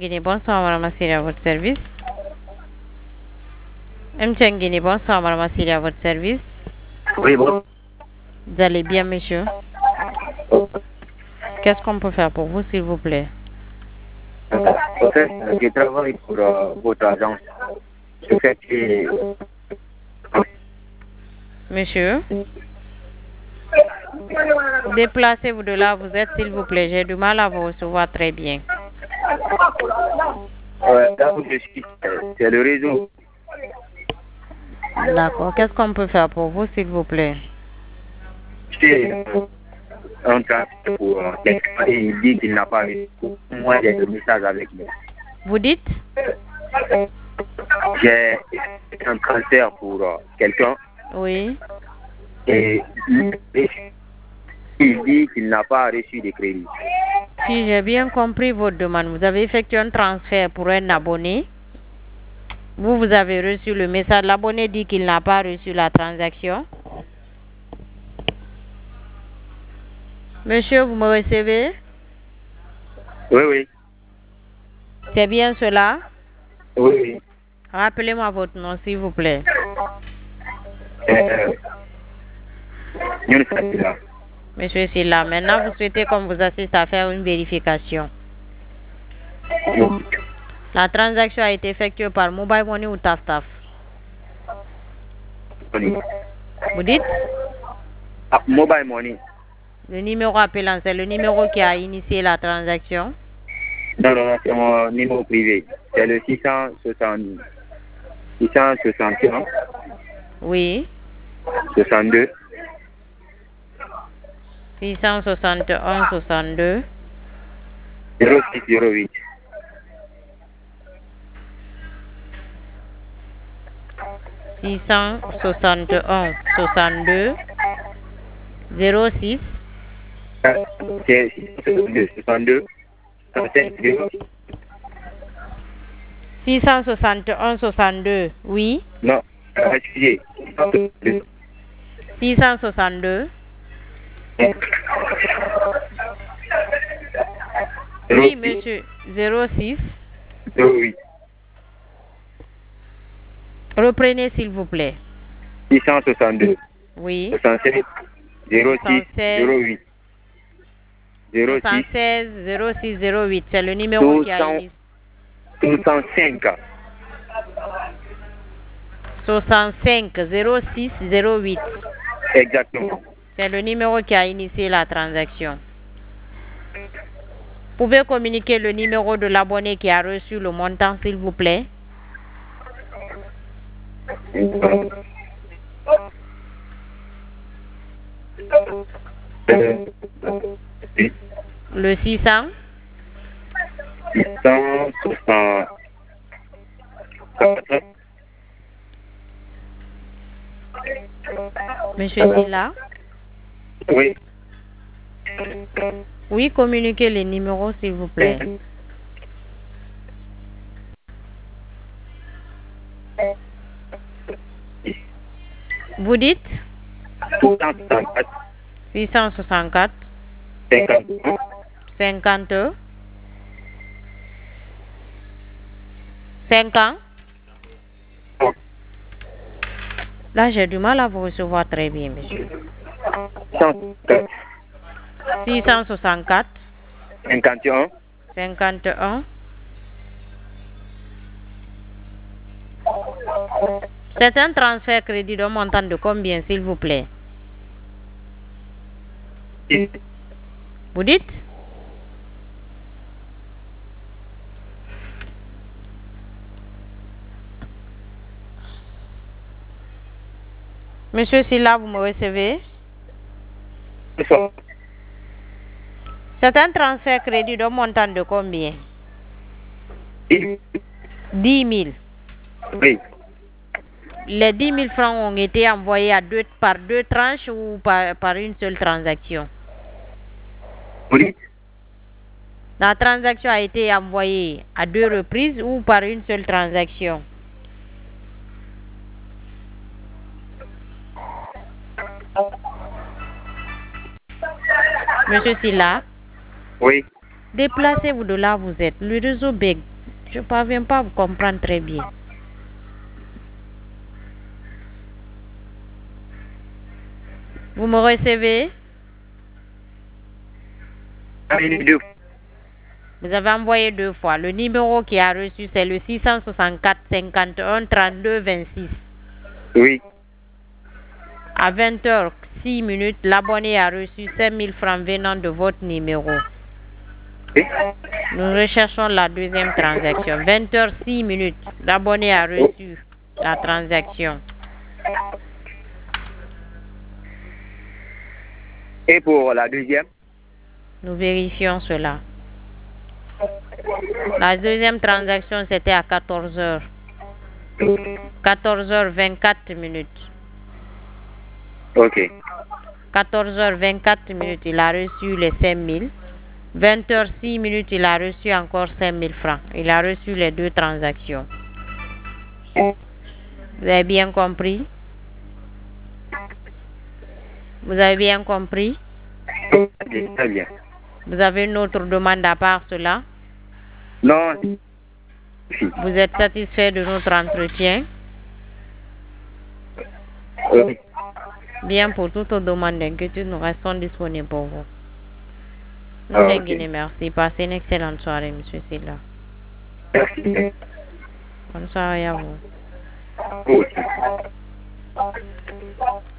Mchangini, bonsoir Madame Assiri, à votre service. Mchangini, bonsoir Madame Assiri, à votre service. Oui, bon. Vous allez bien, monsieur? Qu'est-ce qu'on peut faire pour vous, s'il vous plaît? En fait, je travaille pour votre agence. Je fais que... Monsieur? Déplacez-vous de là, vous êtes, s'il vous plaît. J'ai du mal à vous recevoir très bien. Là où je suis, c'est le réseau. D'accord. Qu'est-ce qu'on peut faire pour vous, s'il vous plaît? C'est un transfert pour quelqu'un et il dit qu'il n'a pas reçu. Moi, j'ai le message avec moi. Vous dites? J'ai un transfert pour quelqu'un Oui. et il dit qu'il n'a pas reçu de crédit. Si j'ai bien compris votre demande, vous avez effectué un transfert pour un abonné. Vous avez reçu le message. L'abonné dit qu'il n'a pas reçu la transaction. Monsieur, vous me recevez? Oui, oui. C'est bien cela? Oui, oui. Rappelez-moi votre nom, s'il vous plaît. Younes Attila. Monsieur Silla, maintenant vous souhaitez qu'on vous assiste à faire une vérification. La transaction a été effectuée par Mobile Money ou TAF-TAF? Vous dites? Mobile Money. Le numéro appelant, c'est le numéro qui a initié la transaction? Non, non, c'est mon numéro privé. C'est le 661 Oui. 62 661 62 0608. 661 62 06 C'est 62 661 62, oui. Non, excusez. 662. Oui, monsieur. 06. 08. Reprenez, s'il vous plaît. 662. Oui. 67 06 08. 76 06 08. C'est le numéro qui a initié. 65. 65 06 08. Exactement. C'est le numéro qui a initié la transaction. Pouvez communiquer le numéro de l'abonné qui a reçu le montant, s'il vous plaît? Le 600 Monsieur Silla? Oui. Oui, communiquez les numéros, s'il vous plaît. Vous dites? 664 50 50. Là, j'ai du mal à vous recevoir très bien, monsieur. 664 51 51. C'est un transfert crédit d'un montant de combien, s'il vous plaît? Vous dites? Monsieur Silla, vous me recevez? C'est un transfert crédit d'un montant de combien? 10 000. Oui. Les 10 000 francs ont été envoyés par deux tranches ou par une seule transaction? Oui. La transaction a été envoyée à deux reprises ou par une seule transaction? Monsieur Silla? Oui. Déplacez-vous de là où vous êtes. Le réseau bègue Je ne parviens pas à vous comprendre très bien. Vous me recevez? Vous avez envoyé 2 fois. Le numéro qui a reçu, c'est le 664 51 32 26. Oui. À 20h06, l'abonné a reçu 5000 francs venant de votre numéro. Oui. Nous recherchons la deuxième transaction. 20h06, l'abonné a reçu la transaction. Et pour la deuxième? Nous vérifions cela. La deuxième transaction, c'était à 14h. 14h24. Ok. 14h24, il a reçu les 5000. 20h06, il a reçu encore 5000 francs. Il a reçu les 2 transactions. Vous avez bien compris? Vous avez bien compris? Très bien. Vous avez une autre demande à part cela? Non. Vous êtes satisfait de notre entretien? Oui. Bien, pour toute demande d'inquiétude, nous restons disponibles pour vous. Nous Ok. merci. Passez une excellente soirée, monsieur Silla. Merci. Bonne soirée à vous. Vous aussi.